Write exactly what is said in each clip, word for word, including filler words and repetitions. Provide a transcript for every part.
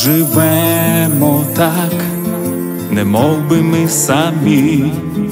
Живемо так, немов би ми самі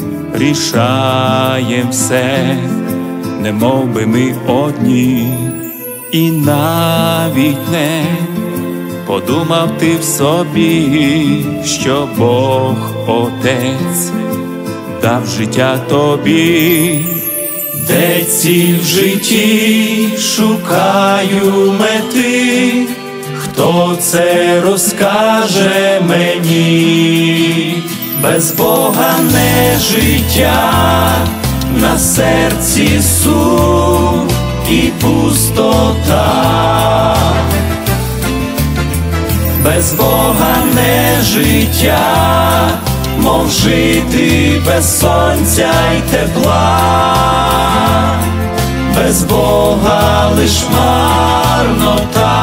рішаєм все, немов би ми одні, і навіть не подумав ти в собі, що Бог Отець дав життя тобі. Де ціль в житті, шукаю мети, хто це розкаже мені? Без Бога не життя, на серці сум і пустота. Без Бога не життя, мов жити без сонця й тепла. Без Бога лиш марнота.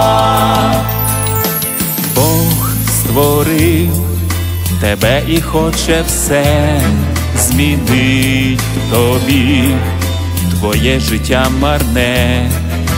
Бог створив тебе і хоче все змінить в тобі. Твоє життя марне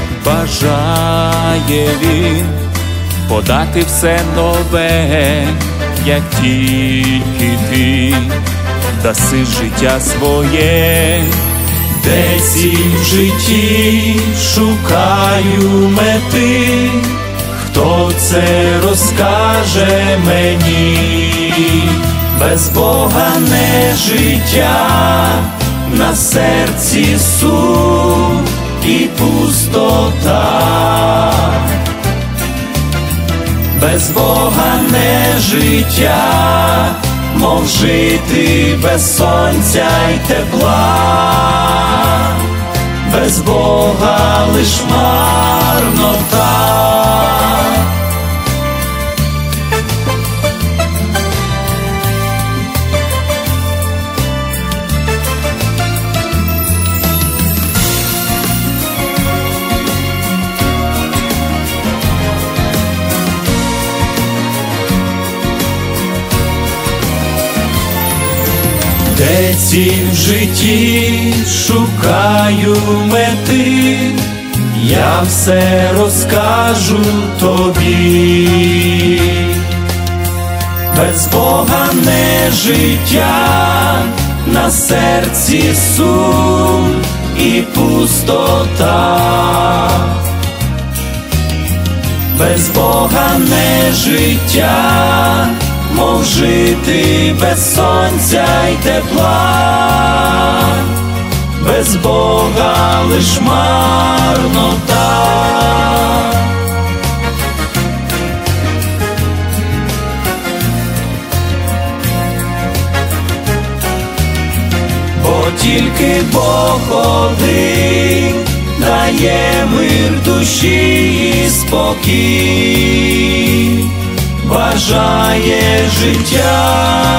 бажає Він подати все нове, як тільки ти даси життя своє. Де ціль в житті, шукаю мети, хто це розкаже мені? Без Бога не життя, на серці сум і пустота. Без Бога не життя, мов жити без сонця й тепла. Без Бога лиш марнота. Де ціль в житті, шукаю мети, я все розкажу тобі. Без Бога не життя, на серці сум і пустота. Без Бога не життя, мов жити без сонця й тепла. Без Бога лиш марнота. Бо тільки Бог один дає мир душі і спокій, бажає життя